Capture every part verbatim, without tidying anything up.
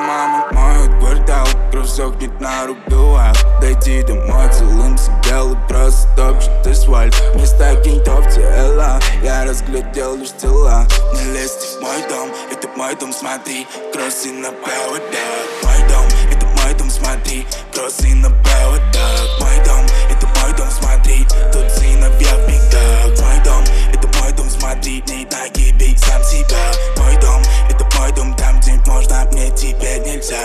мама, мой квартал, кровь сохнет на руках. Дойди домой, целым сидел и просто топчет асфальт. Вместо кентов тела, я разглядел лишь тела. Не лезьте в мой дом, это мой дом, смотри, кроссы на проводах. Мой дом, это мой дом, смотри, кроссы на проводах. Мой дом, это мой дом, смотри, тут сыновья в бегах. Мой дом, это мой дом, смотри, не нагибей сам себя. Мой дом, это мой дом, там где можно, мне теперь нельзя.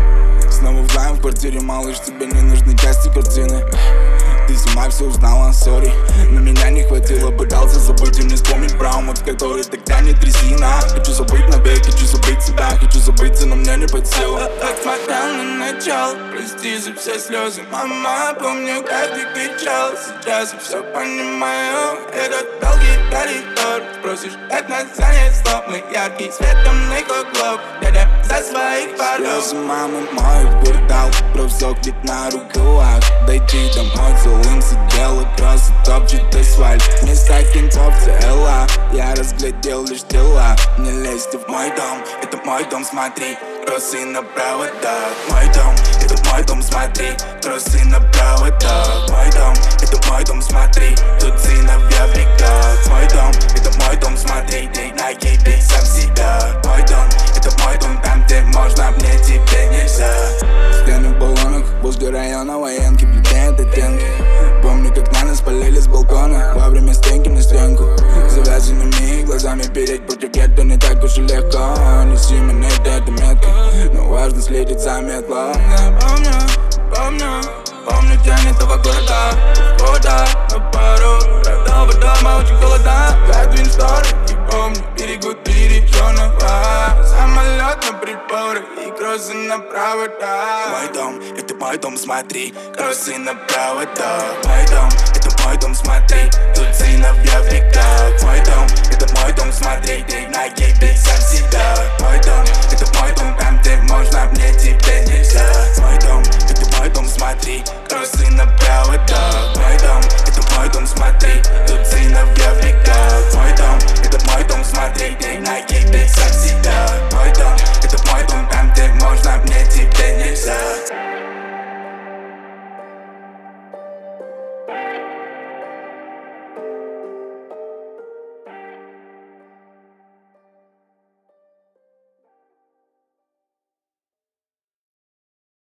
Снова вдвоем в квартире, малыш, тебе не нужны части картины. Ты сама все узнала, сори, но меня не хватило. Пытался забыть и не вспомнить про умот, который так тянет резина. Хочу забыть навек, хочу забыть себя, хочу забыться, но мне не под силу. Как смотрел на начало, прости за все слезы, мама. Помню, как ты кричал, сейчас я все понимаю. Этот долгий коридор, спросишь, это название слов. Мы яркий свет, темный как глоб, дядя за своих парней. Слезы мамы, мой квартал, кровь сохнет на руках. Дойди домой, целым сидел и просто топчет асфальт. Вместо кентов тела, я разглядел лишь тела. Не лезьте в мой дом, это мой дом, смотри, кроссы на проводах. Мой дом, это мой дом, смотри, кроссы на проводах. Мой дом, это мой дом, смотри, тут сыновья в бегах. Мой дом, это мой дом, смотри, ты нагибей сам себя. Мой дом, это мой дом, там где можно, мне теперь нельзя. Стены в баллонах, возле района военки плетеют оттенки. Помню, как на нас полили с балкона во время стенки на стенку. Завязанными глазами переть против гетто не так уж и легко. Неси монеты, это метка, но важно следить за метлом. Помню, помню, помню тень этого города. Вода на пару родного дома очень холодно. Задвинь шторы и помню, берегут береженого. Самолет на приборах и кроссы на проводах. Мой дом, это мой дом, смотри, кроссы на проводах. Мой дом, это мой дом, смотри, тут сыновья в бегах. Мой дом, это мой дом, смотри, ты нагибей сам себя. Мой дом, это мой дом, там где